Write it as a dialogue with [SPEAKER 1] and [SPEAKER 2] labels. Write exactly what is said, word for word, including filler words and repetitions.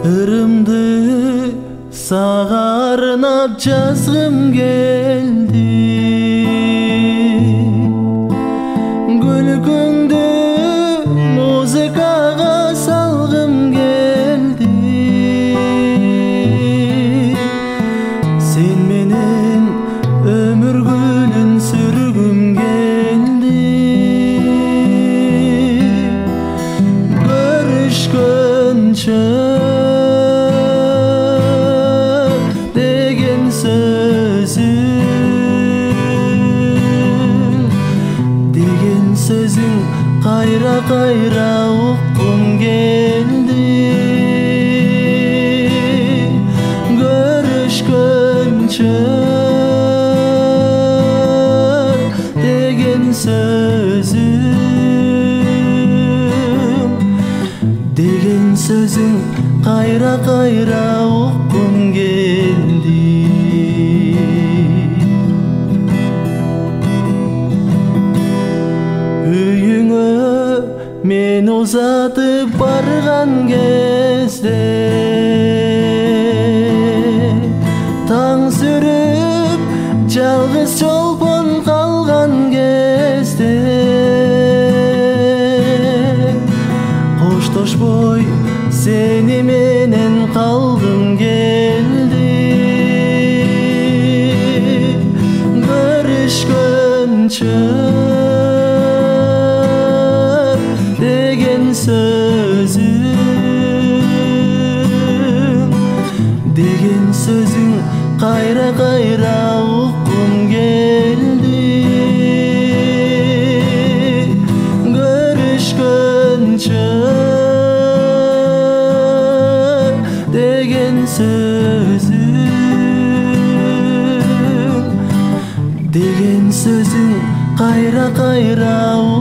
[SPEAKER 1] ырымды сага арнап жазгым келди. Күлкүңдү музыкага салгым келди. Сен менен өмүр күнүн сүргүм келди. Көрүшкөнчө деген сөзүң, деген сөзүң кайра кайра уккум келди. Көрүшкөнчө деген сөзүң, деген сөзүң кайра кайра уккум келди. Үйүңө мен узатып барган кезде, таң сүрүп жалгыз чолпон калган кезде, коштошпой сени менен калгым келди. Көрүшкөнчө деген сөзүң, деген сөзүң кайра кайра уккум келди. Көрүшкөнчө деген сөзүң, деген сөзүң кайра кайра